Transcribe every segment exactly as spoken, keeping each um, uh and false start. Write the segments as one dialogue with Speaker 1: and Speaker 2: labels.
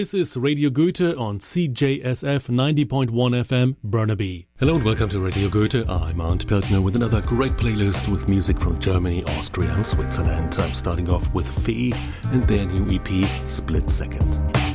Speaker 1: This is Radio Goethe on C J S F ninety point one F M, Burnaby. Hello and welcome to Radio Goethe. I'm Arndt Peltner with another great playlist with music from Germany, Austria and Switzerland. I'm starting off with Fee and their new E P, Split Second.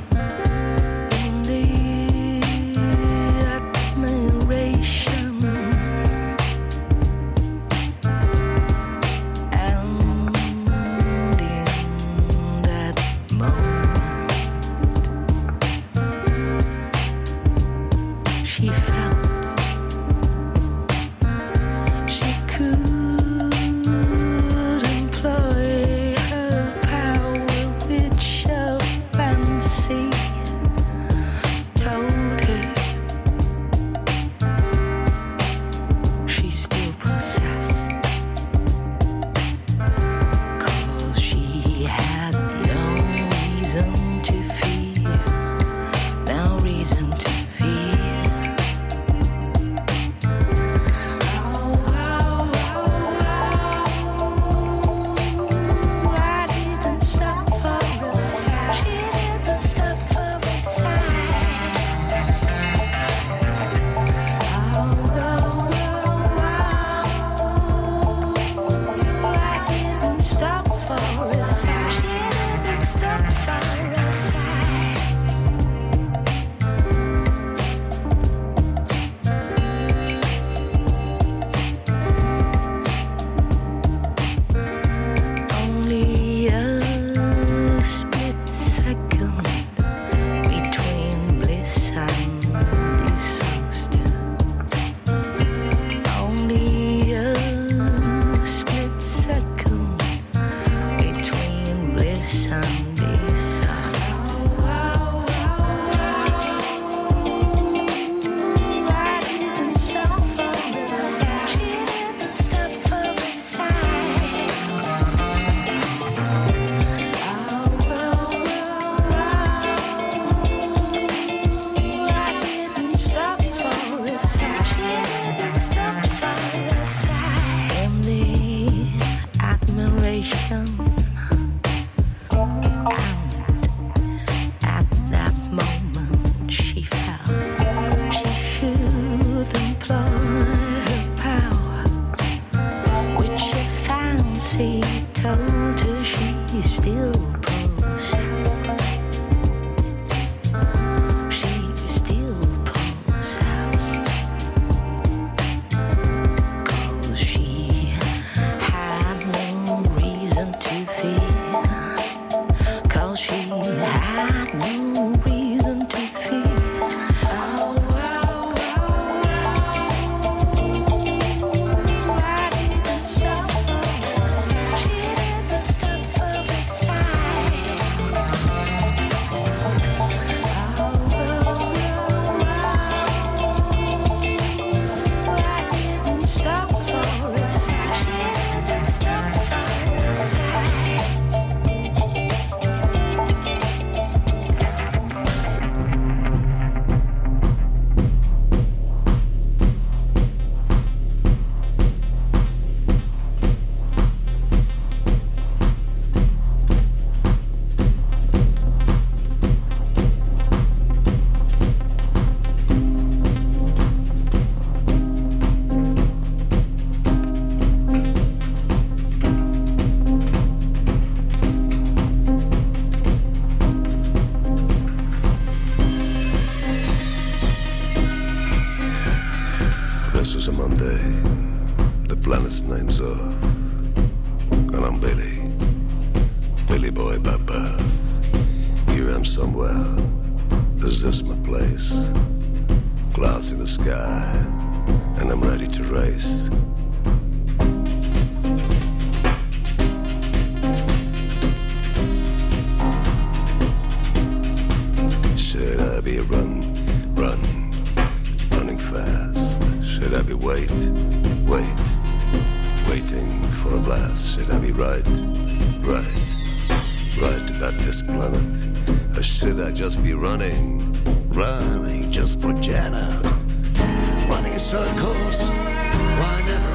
Speaker 2: Just be running, running just for Janet. Running in circles, why never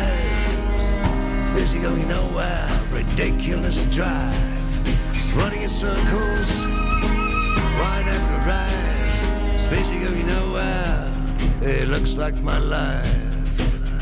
Speaker 2: arrive? Busy going nowhere, ridiculous drive. Running in circles, why never arrive? Busy going nowhere, it looks like my life.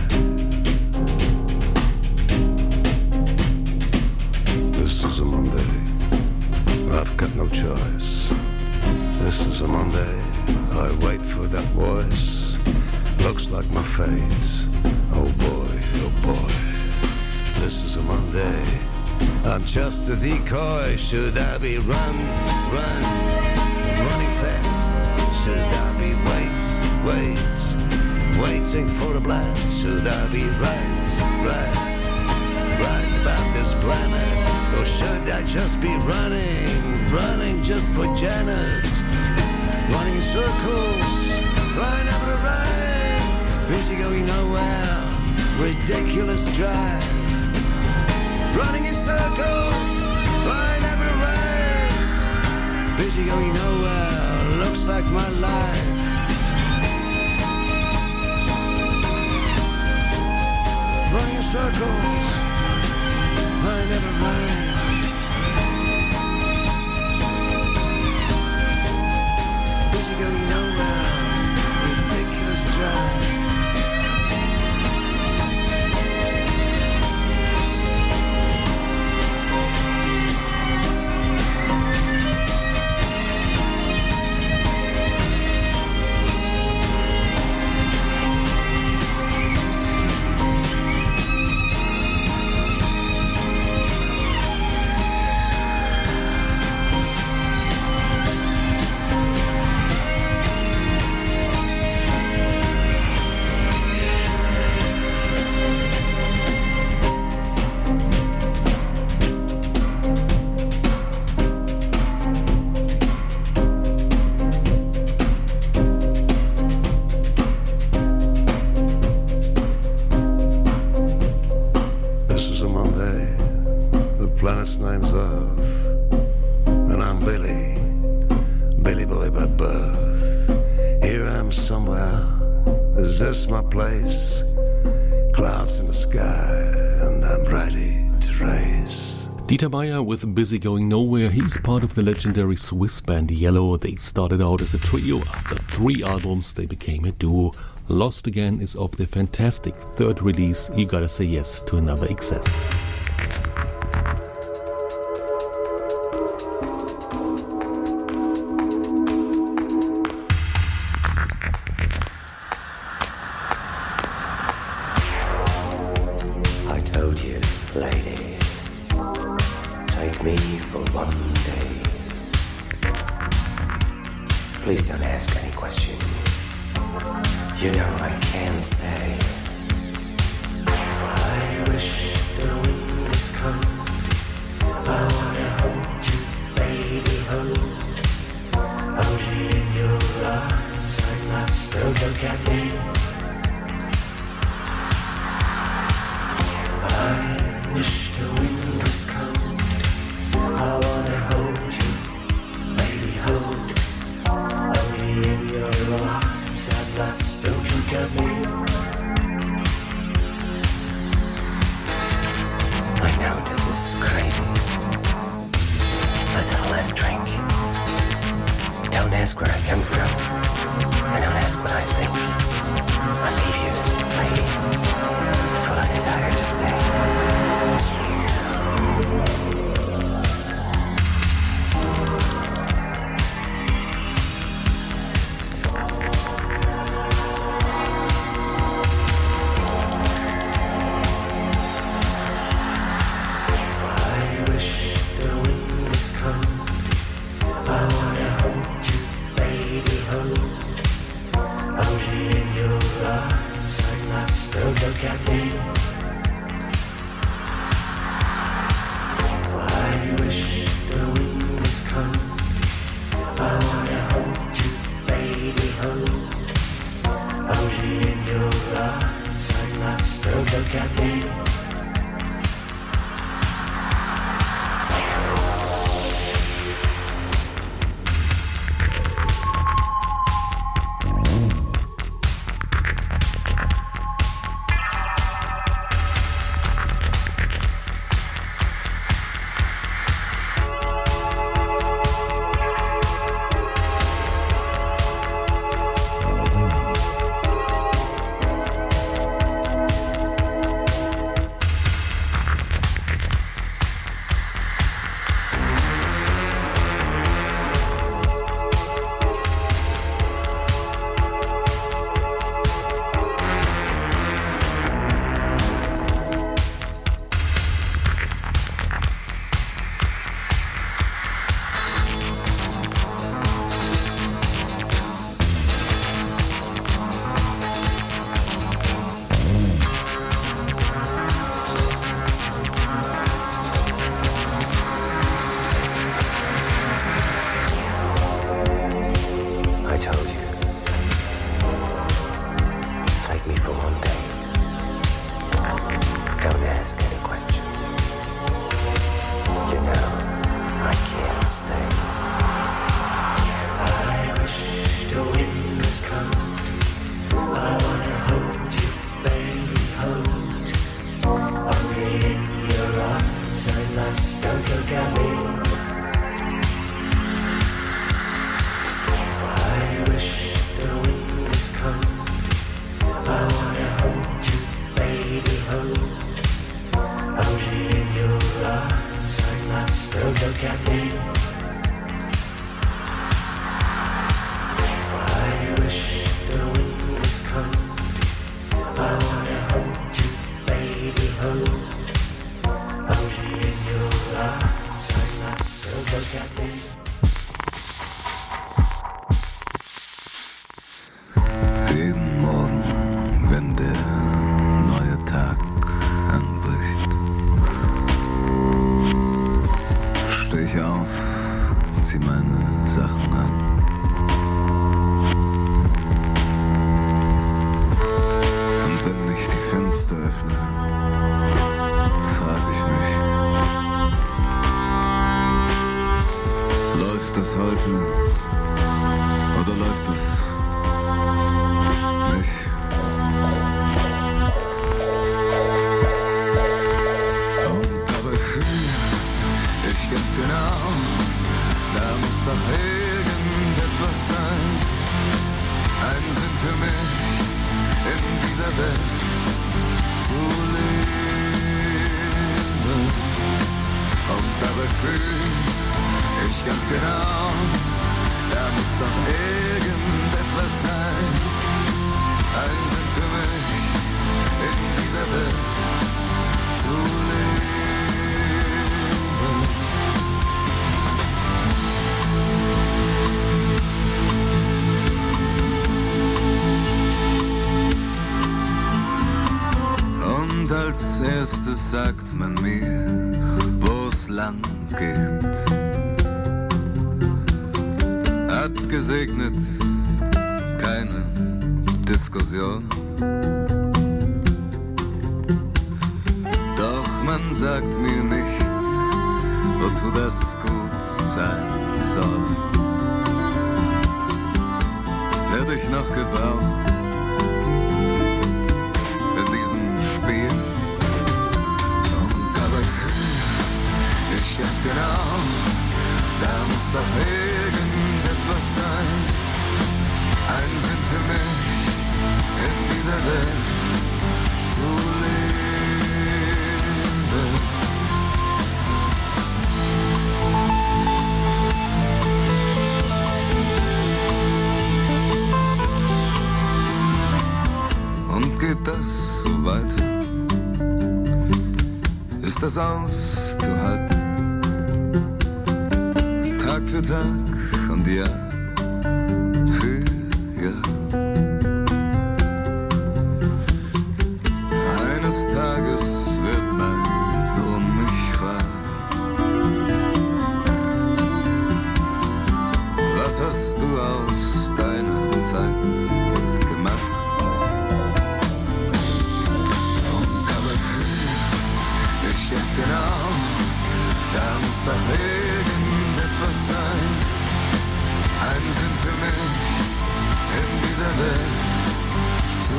Speaker 2: This is a Monday, I've got no choice. This is a Monday, I wait for that voice. Looks like my fate, oh boy, oh boy. This is a Monday, I'm just a decoy. Should I be run, run, running fast? Should I be wait, wait, waiting for a blast? Should I be right, right, right about this planet? Or should I just be running, running just for Janet? Running in circles, I never arrive. Busy going nowhere, ridiculous drive. Running in circles, I never arrive. Busy going nowhere, looks like my life. Running in circles, I never arrive. Busy going nowhere, ridiculous drive.
Speaker 1: Dieter Meier with Busy Going Nowhere. He's part of the legendary Swiss band Yellow. They started out as a trio. After three albums, they became a duo. Lost Again is off their fantastic third release. You gotta say yes to another excess.
Speaker 3: I told you, lady, take me for one day. Please don't ask any question. You know I can't stay. I wish the wind was cold. I wanna hold you, baby, hold. Only in your arms I'm lost. Don't look at me. I wish the wind was cold. I wanna hold you, baby, hold. Only in your arms I'm lost. Don't look at me. I know this is crazy. Let's have a last drink. Don't ask where I come from, and don't ask what I think. I leave you, lady, full of desire to stay.
Speaker 4: Oder läuft es nicht? Und dabei fühle ich ganz genau, da muss doch irgendetwas sein. Ein Sinn für mich in dieser Welt zu leben. Und dabei fühle ich ganz genau, da muss doch irgendetwas sein. Ein Sinn für mich in dieser Welt zu leben. Und als erstes sagt man mir, wo's lang geht. Abgesegnet, keine Diskussion. Doch man sagt mir nicht, wozu das gut sein soll. Werd ich noch gebraucht in diesem Spiel? Und dabei fühle ich ganz genau, da muss doch irgendetwas sein. Ein Sinn für mich in dieser Welt zu leben. Und geht das so weiter? Ist das auszuhalten? Tag für Tag und Jahr für Jahr. Eines Tages wird mein Sohn mich fragen: Was hast du aus deiner Zeit gemacht? Und dabei fühle ich jetzt genau, da muss doch irgendetwas sein. Ein Sinn für mich in dieser Welt zu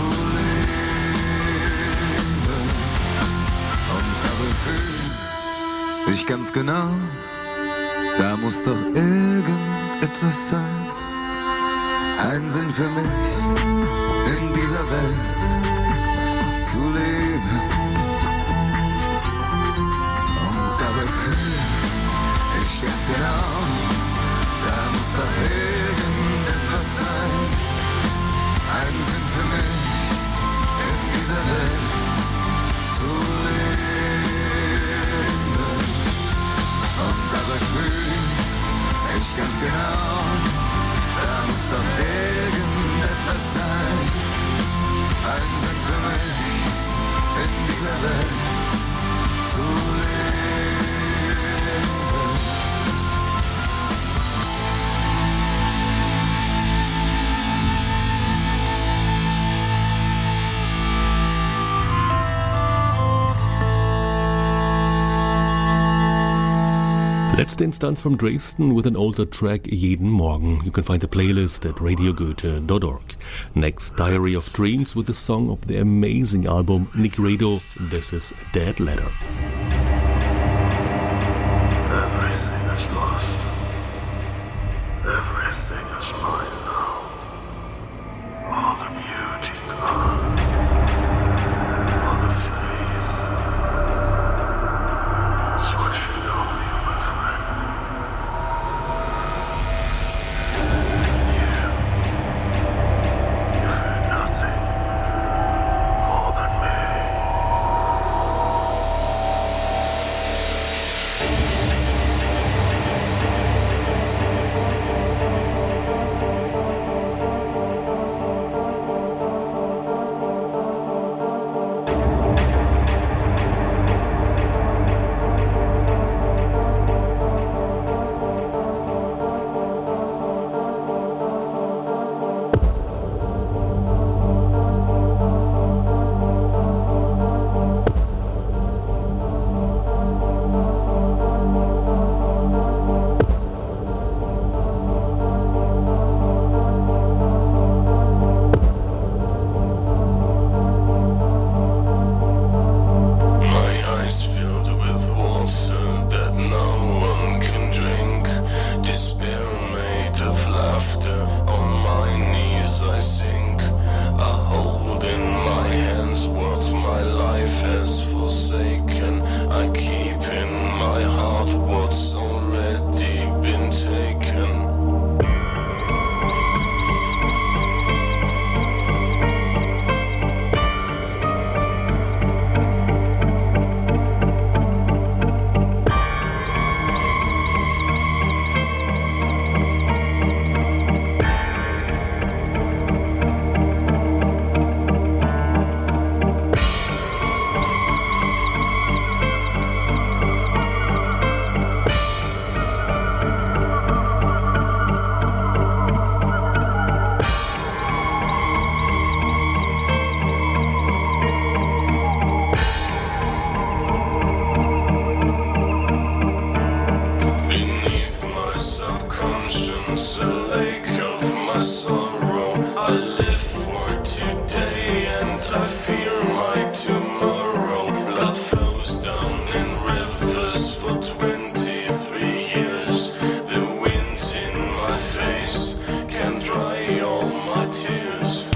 Speaker 4: leben. Und dabei fühle ich ganz genau, da muss doch irgendetwas sein. Ein Sinn für mich in dieser Welt zu leben. Und dabei fühle ich ganz genau, da muss doch irgendetwas sein. Ein Sinn für mich in dieser Welt zu leben. Und dabei fühle ich ganz genau, da muss doch irgendetwas sein. Ein Sinn für mich in dieser Welt zu leben.
Speaker 1: Letzte Instanz from Dresden with an older track jeden Morgen. You can find the playlist at radio goethe dot org. Next, Diary of Dreams with a song of the amazing album Nick Rado. This is Dead Letter.
Speaker 5: Everything is lost. Everything is mine now. All the beauty gone. All the faith switching over you, my friend. You, you fear nothing more than me. away all my tears.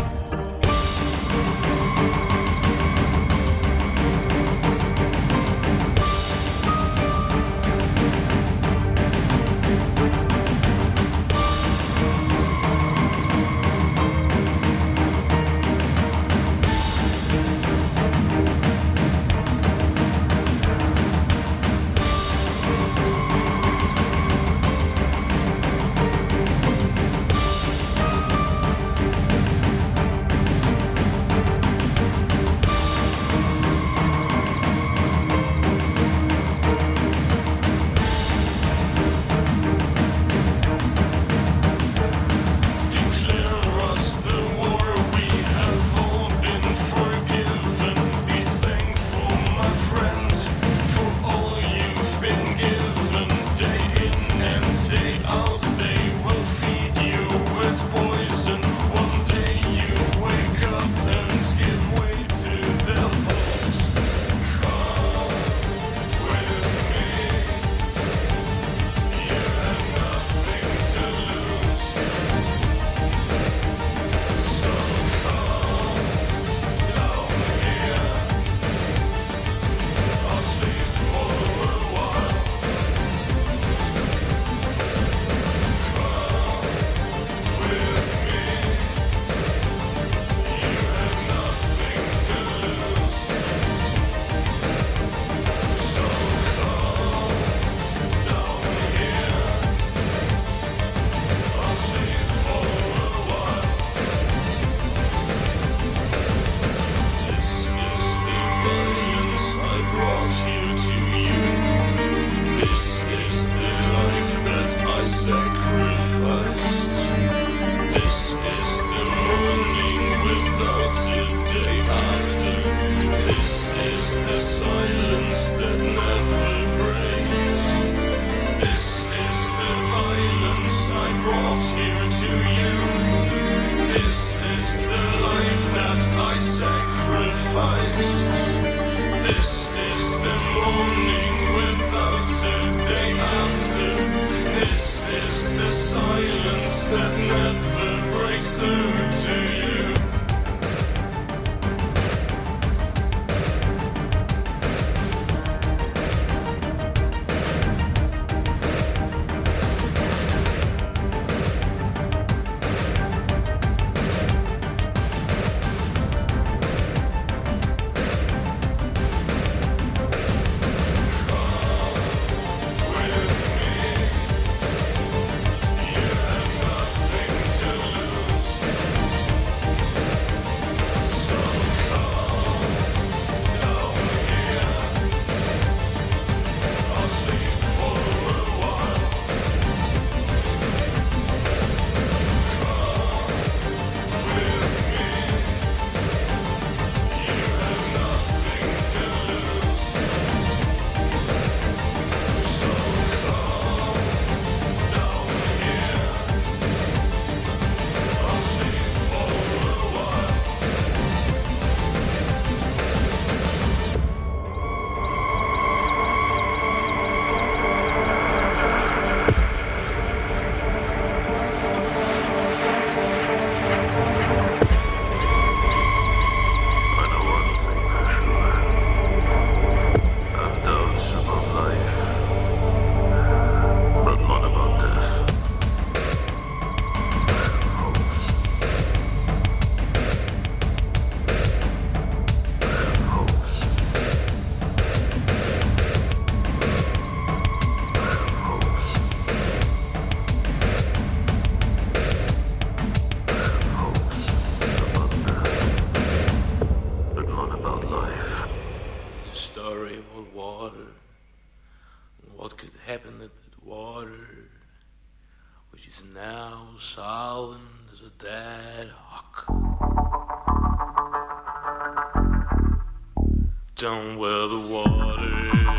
Speaker 6: Down where the water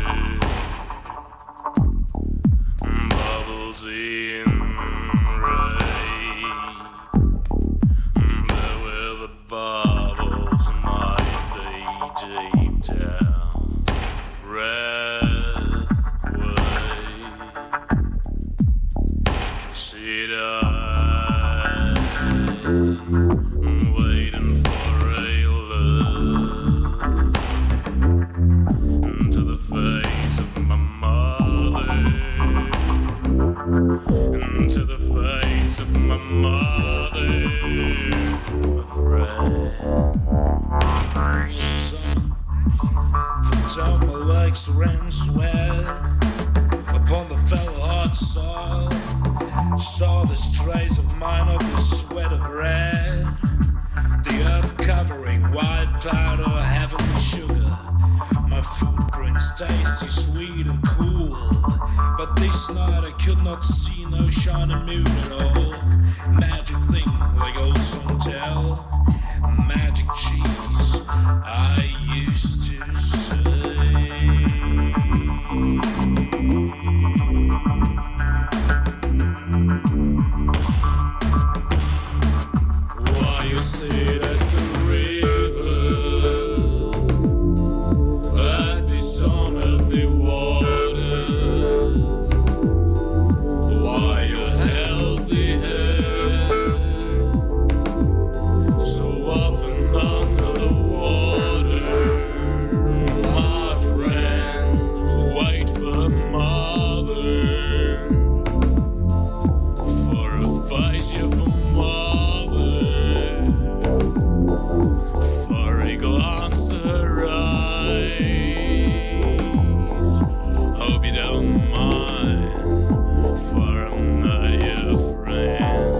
Speaker 6: bubbles in rain, there where the bubbles might be deep down, breath away, see the waiting for a love into the face of my mother, into the face of my mother, my friend. From down my legs ran sweat upon the fellow hot soil. Saw the trace of mine of the sweat of red, the earth covering white powder, heavenly sugar. My footprints tasty, sweet and cool, but this night I could not see no shining moon at all. Magic thing like old song tell, magic cheese I used to say. While you sit at the river, at the sun of the water, while you held the air, so often under the water, my friend, wait for mother, for a face you for mother, for a glance to her eyes. Hope you don't mind, for I'm not your friend.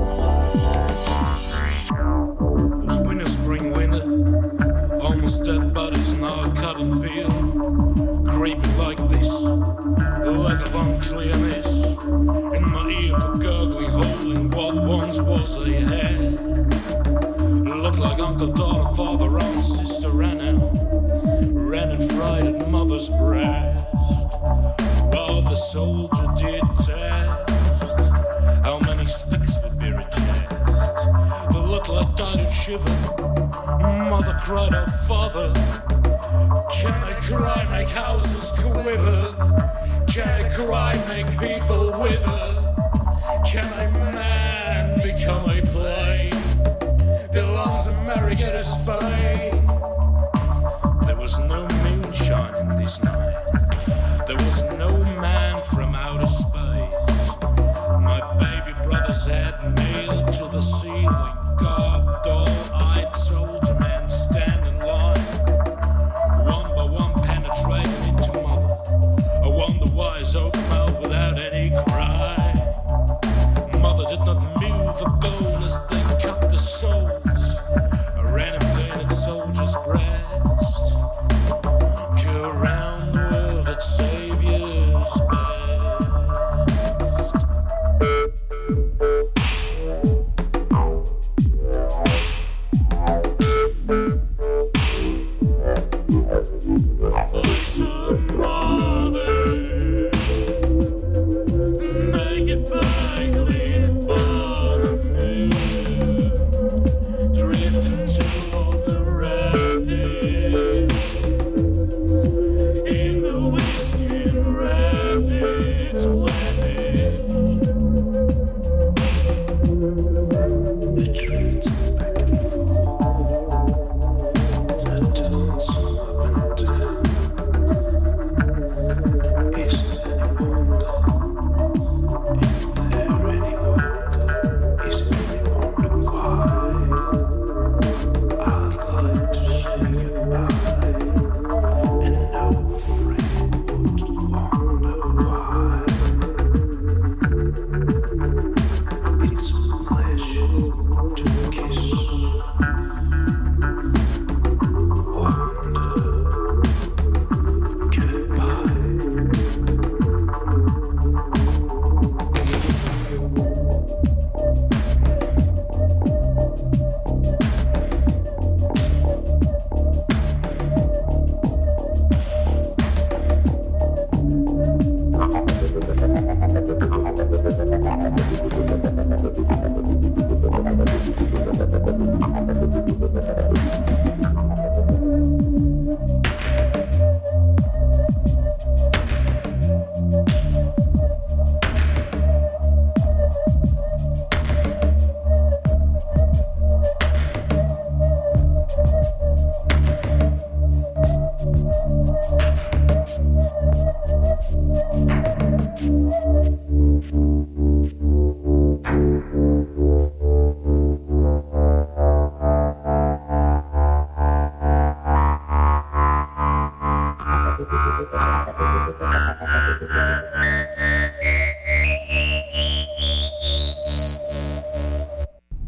Speaker 6: It was winter, spring, winter, almost dead bodies now I cut and feel, creeping like this, the lack of unclearness in my ear for gurgling, holding what once was a head. Looked like uncle, daughter, father, aunt, sister ran out, ran and fried at mother's breast, while the soldier did test how many sticks would be rejected. They looked like died and shivered. Mother cried out, father, can I cry, make houses quiver? Can I cry, make people wither? Can I man become a plane? Belongs to Marietta fame. There was no moonshine in this night. There was no man from outer space. My baby brother's head nailed to the ceiling, garbed, dull-eyed soldier man stand in line, one by one penetrating into mother. I wonder why his open mouth without any cry. Mother did not move a bone as they cut the souls. I ran and painted soldier's breast. Go around the world at Savior's best. Listen, mother, the naked bag leaning bottom moon, drifting toward the rapids, in the whiskey rapids wedding. It drifts back and forth, that turns up and down. Is it any wonder? Is there any wonder? Is it any wonder why? I'd like to say goodbye, and no friend would wonder why. It's a pleasure to kiss, wonder, goodbye.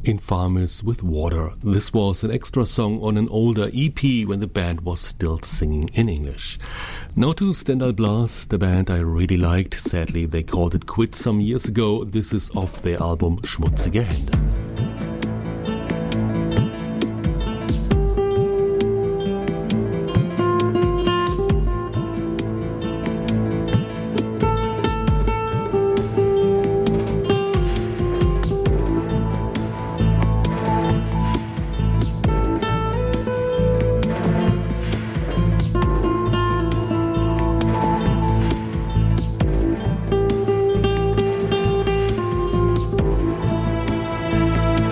Speaker 1: Infamous with Water. This was an extra song on an older E P when the band was still singing in English. Now to Stendhal Blas, the band I really liked. Sadly, they called it quits some years ago. This is off their album Schmutzige Hände.